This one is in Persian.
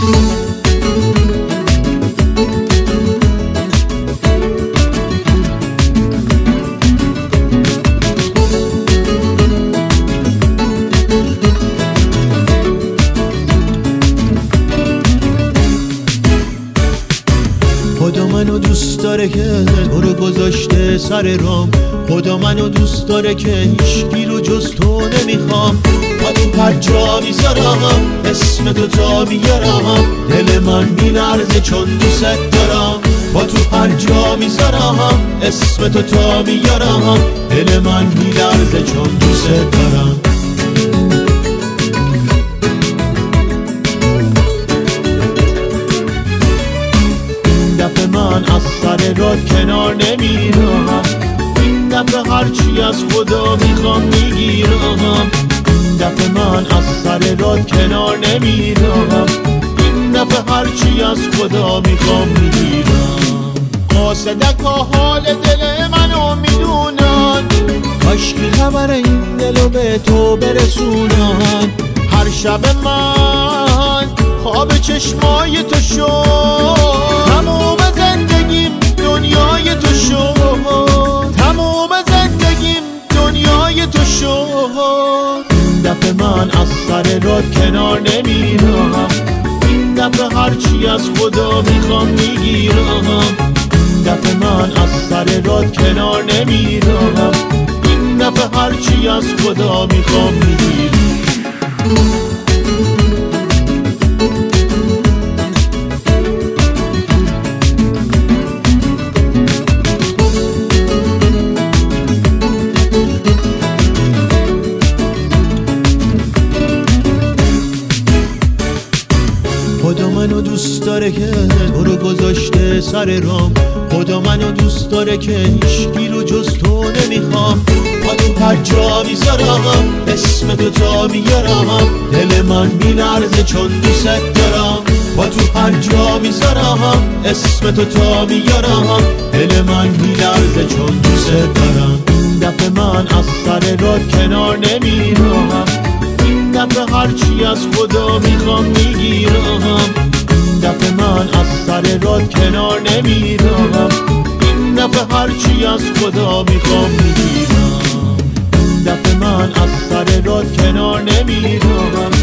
خدا منو دوست داره که تو رو گذاشته سر رام، خدا منو دوست داره که هیچکی رو جز تو نمیخوام. با تو هر جا میذارم اسم تو تا میارم، دل من میلرزه چون دوست دارم. با تو هر جا میذارم اسم تو تا میارم، دل من میلرزه چون دوست دارم. من از سر راه کنار نمیرم، این دفعه هرچی از خدا میخوام میگیرم. این دفعه من از سر راه کنار نمیرم، این دفعه هرچی از خدا میخوام میگیرم. قاصدک ها حال دل منو میدونن، کاشکی خبر این دلو به تو برسونن. هر شب من خواب چشمای تو شد، تموم زندگیم دنیای تو شد، تموم زندگیم دنیای تو شد. این دفعه من از سر راه کنار نمیرم، این دفعه هرچی از خدا میخوام میگیرم. این دفعه من از سر راه کنار نمیرم، این دفعه هرچی از خدا میخوام میگیرم. خدا منو دوست داره که تو رو گذاشته سر رام، خدا منو دوست داره که هیچکی رو جز تو نمیخوام. با تو هر جا میذارم اسم تو تا میارم، دل من میلرزه چون دوست دارم. با تو هر جا میذارم اسم تو تا میارم، دل من میلرزه چون دوست دارم. این دفعه من از سر راه کنار نمیرم، این دفعه هرچی از خدا میخوام میگیرم. این دفعه من از سر راه کنار نمیرم، این دفعه هرچی از خدا میخوام میگیرم. این دفعه من از سر راه کنار نمیرم،